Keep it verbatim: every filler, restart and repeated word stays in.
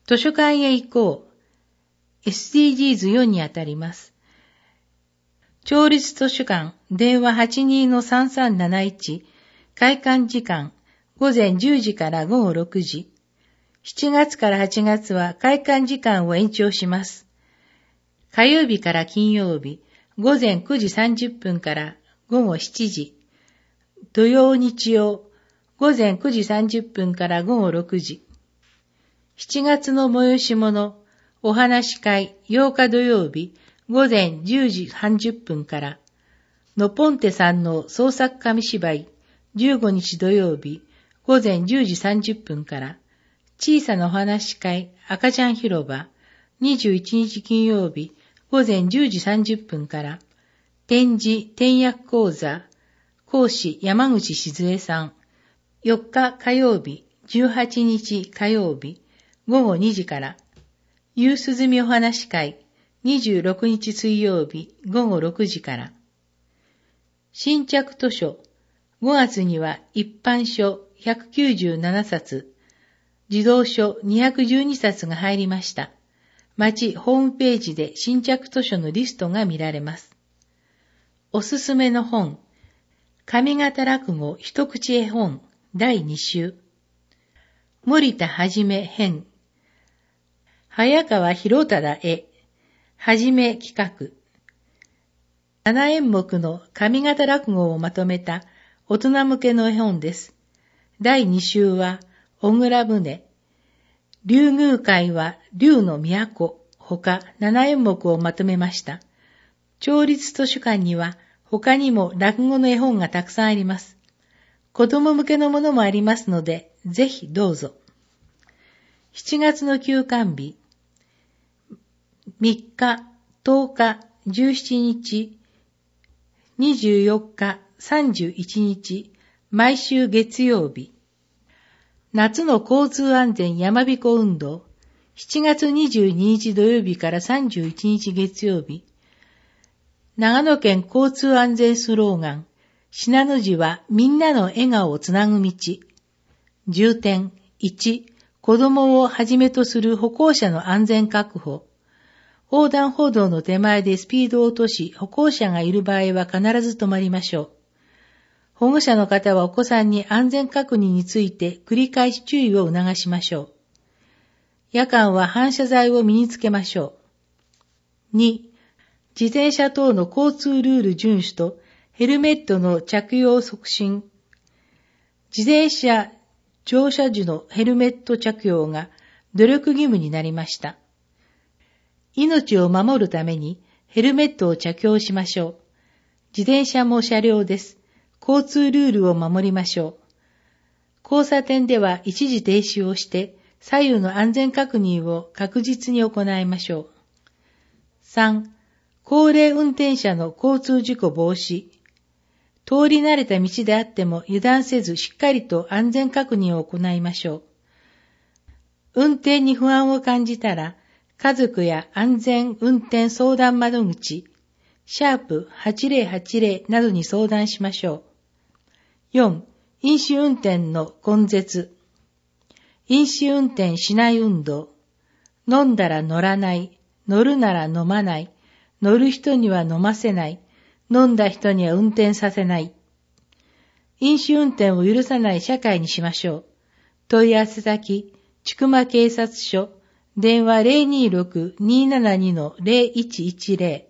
図書館へ行こう。エスディージーズよん にあたります。町立図書館、電話 はちにーのさんさんなないち、開館時間、午前じゅうじから午後ろくじ。しちがつからはちがつは開館時間を延長します。火曜日から金曜日、午前くじさんじゅっぷんから午後しちじ。土曜日曜、午前くじさんじゅっぷんから午後ろくじ。しちがつの催し物、お話会ようか土曜日、午前じゅうじさんじゅっぷんから、のぽんてさんの創作紙芝居、じゅうごにち土曜日、午前じゅうじさんじゅっぷんから、小さなお話会赤ちゃん広場、にじゅういちにち金曜日、午前じゅうじさんじゅっぷんから、展示点訳講座、講師山口静江さん、よっか火曜日、じゅうはちにち火曜日、午後にじから、夕涼みお話会、にじゅうろくにち水曜日、午後ろくじから、新着図書、ごがつには一般書ひゃくきゅうじゅうななさつ、児童書にひゃくじゅうにさつが入りました。町ホームページで新着図書のリストが見られます。おすすめの本、上方落語一口絵本だいに週、森田はじめ編、早川博忠絵、はじめ企画、七演目の上方落語をまとめた大人向けの絵本です。だいに週は、小倉船、竜宮会は竜の都、ほかなな演目をまとめました。町立図書館には他にも落語の絵本がたくさんあります。子供向けのものもありますので、ぜひどうぞ。しちがつの休館日、みっか、とおか、じゅうしちにち、にじゅうよっか、さんじゅういちにち、毎週月曜日。夏の交通安全山彦運動、しちがつにじゅうににち土曜日からさんじゅういちにち月曜日。長野県交通安全スローガン、信濃路はみんなの笑顔をつなぐ道。重点いち、子供をはじめとする歩行者の安全確保。横断歩道の手前でスピードを落とし、歩行者がいる場合は必ず止まりましょう。保護者の方はお子さんに安全確認について繰り返し注意を促しましょう。夜間は反射材を身につけましょう。に、自転車等の交通ルール遵守とヘルメットの着用促進。自転車乗車時のヘルメット着用が努力義務になりました。命を守るためにヘルメットを着用しましょう。自転車も車両です。交通ルールを守りましょう。交差点では一時停止をして左右の安全確認を確実に行いましょう。さん、高齢運転者の交通事故防止。通り慣れた道であっても油断せずしっかりと安全確認を行いましょう。運転に不安を感じたら、家族や安全運転相談窓口、シャープはちぜろはちぜろなどに相談しましょう。よん、飲酒運転の根絶。飲酒運転しない運動。飲んだら乗らない。乗るなら飲まない。乗る人には飲ませない。飲んだ人には運転させない。飲酒運転を許さない社会にしましょう。問い合わせ先、千曲警察署、電話 ゼロにーろく にーななに ゼロいちいちゼロ。